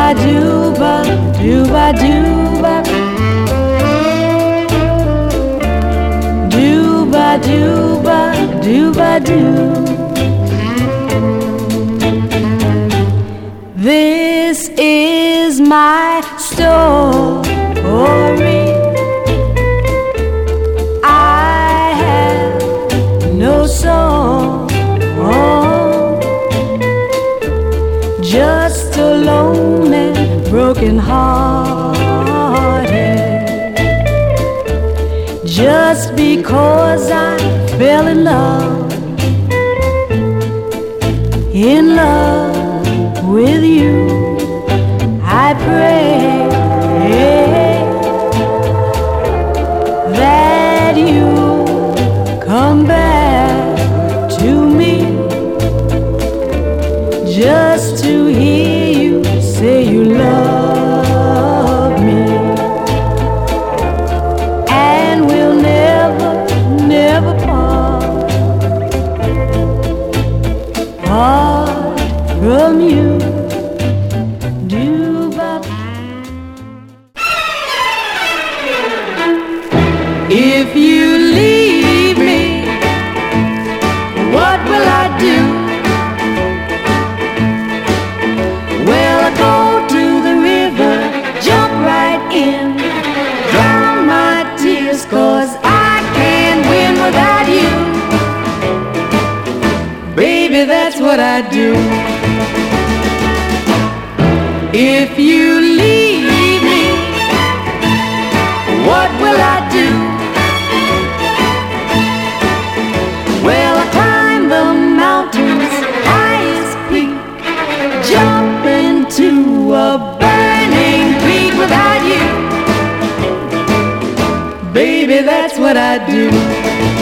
dooba, dooba dooba, dooba dooba, dooba doo. This is my story. I have no song, just a lonely, broken hearted. Just because I fell in love with you, I pray that you come back to me, just to hear you say you love me, and we'll never, never part from you. If you leave me, what will I do? Well, I go to the river, jump right in, drown my tears, 'cause I can't win without you. Baby, that's what I do. If you leave me, what will I do? Well, I climb the mountain's highest peak, jump into a burning creek without you. Baby, that's what I do.